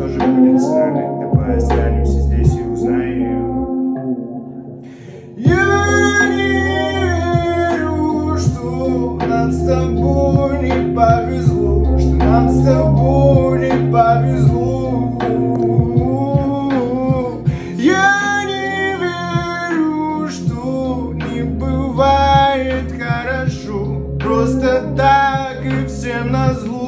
что же будет с нами? Давай останемся здесь и узнаем. Я не верю, что нам с тобой не повезло, что нам с тобой не повезло. Я не верю, что не бывает хорошо, просто так и всем назло.